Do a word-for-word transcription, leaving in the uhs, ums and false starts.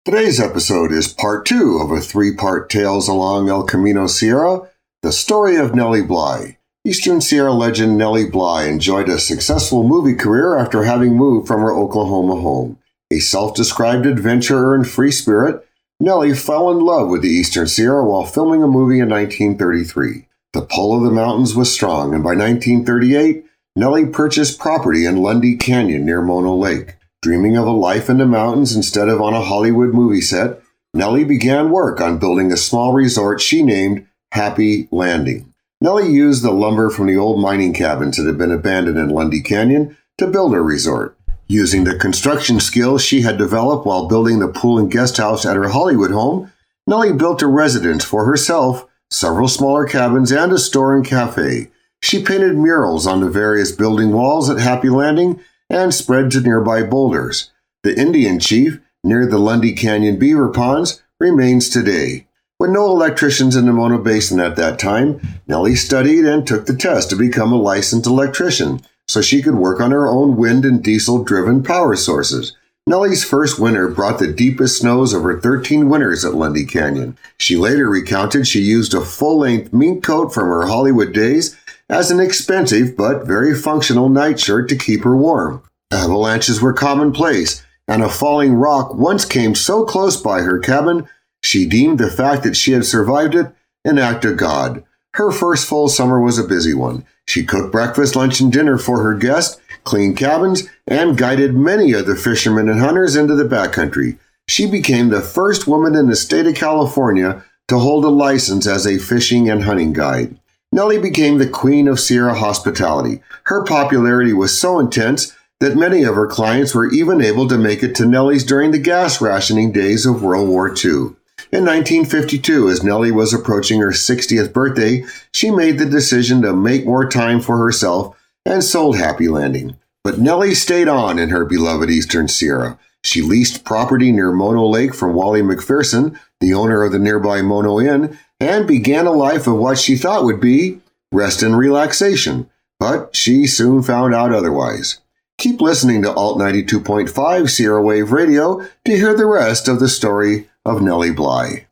Today's episode is part two of a three-part Tales Along El Camino Sierra, the story of Nellie Bly. Eastern Sierra legend Nellie Bly enjoyed a successful movie career after having moved from her Oklahoma home. A self-described adventurer and free spirit, Nellie fell in love with the Eastern Sierra while filming a movie in nineteen thirty-three. The pull of the mountains was strong, and by nineteen thirty-eight, Nellie purchased property in Lundy Canyon near Mono Lake. Dreaming of a life in the mountains instead of on a Hollywood movie set, Nellie began work on building a small resort she named Happy Landing. Nellie used the lumber from the old mining cabins that had been abandoned in Lundy Canyon to build her resort. Using the construction skills she had developed while building the pool and guest house at her Hollywood home, Nellie built a residence for herself, several smaller cabins, and a store and cafe. She painted murals on the various building walls at Happy Landing and spread to nearby boulders. The Indian Chief, near the Lundy Canyon beaver ponds, remains today. With no electricians in the Mono Basin at that time, Nellie studied and took the test to become a licensed electrician so she could work on her own wind and diesel-driven power sources. Nellie's first winter brought the deepest snows of her thirteen winters at Lundy Canyon. She later recounted she used a full-length mink coat from her Hollywood days as an expensive but very functional nightshirt to keep her warm. Avalanches were commonplace, and a falling rock once came so close by her cabin, she deemed the fact that she had survived it an act of God. Her first full summer was a busy one. She cooked breakfast, lunch, and dinner for her guests, cleaned cabins, and guided many of the fishermen and hunters into the backcountry. She became the first woman in the state of California to hold a license as a fishing and hunting guide. Nellie became the queen of Sierra hospitality. Her popularity was so intense that many of her clients were even able to make it to Nellie's during the gas rationing days of World War Two. In nineteen fifty-two, as Nellie was approaching her sixtieth birthday, she made the decision to make more time for herself and sold Happy Landing. But Nellie stayed on in her beloved Eastern Sierra. She leased property near Mono Lake from Wally McPherson, the owner of the nearby Mono Inn, and began a life of what she thought would be rest and relaxation. But she soon found out otherwise. Keep listening to Alt ninety-two point five Sierra Wave Radio to hear the rest of the story of Nellie Bly.